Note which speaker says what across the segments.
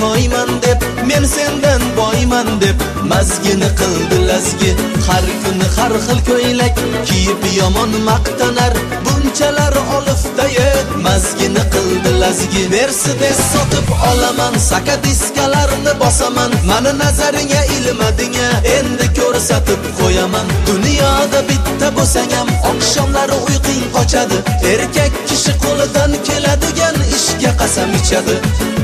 Speaker 1: toyman deb, men sendan boyman deb mazgini qildi lazgi. Har kuni har xil ko'ylak kiyib yomon maqtanar, bunchalar olifdaye mazgini qildi lazgi. Mercedes sotib olaman, sakadiskalarni bosaman, mani nazaringa ilmadinga endi ko'rsatib qo'yaman. Dunyoda bitta bo'lsang ham oqshomlari uyqing qochadi, erkak kishi qo'lidan keladigan ishga qasam ichadi.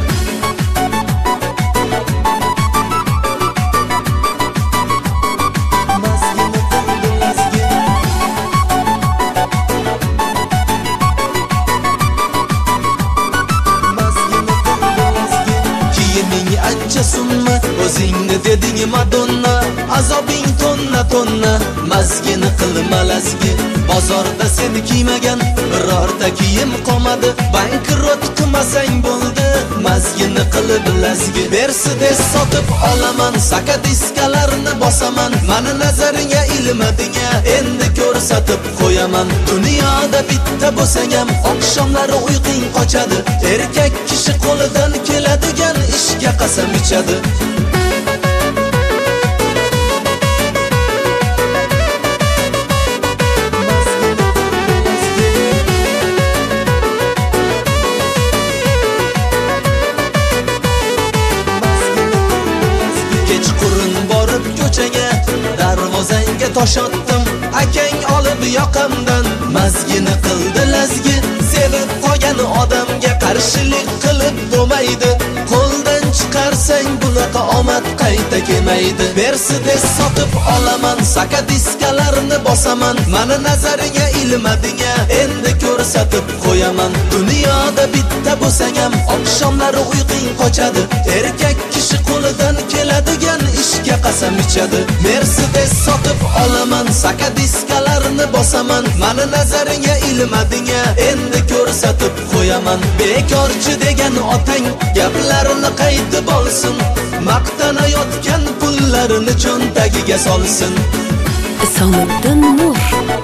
Speaker 1: O'zingni deding Madonna, azobing tonna tonna, mazgini qilma lazgi. Bozorda seni kiymagan birorta kiyim qolmadi, bankrot qilmasang bo'ldi, mazgini qilib lazgi. Mercedes sotib olaman, sakadiskalarni bosaman, mani nazaringa ilmadinga endi ko'rsatib qo'yaman. Dunyoda bitta bo'lsang ham oqshomlari uyqing qochadi, erkak kishi qo'lidan keladigan ishga qasam ichadi. Kechqurun borib ko'chaga, darvozangga tosh otdim, akang olib yoqamdan mazgini qildi lazgi. Sevib qolgan odamga qarshilik qilib bo'lmaydi, qo'ldan chiqarsang bunaqa omad qayta kelmaydi. Mercedes sotib olaman, sakadiskalarni bosaman, mani nazaringa ilmadinga endi ko'rsatib qo'yaman. Dunyoda bitta bo'lsang ham oqshomlari uyqing qochadi, erkak kishi qo'lidan keladigan ishga qasam ichadi. Mercedes sotib olaman, sakadiskalarni bosaman, mani nazaringa ilmadinga endi ko'rsatib qo'yaman. Bekorchi degan otang gaplarini qaytib olsin, maqtanayotgan pullarini cho'ntagiga solsin.
Speaker 2: Isomiddin Nur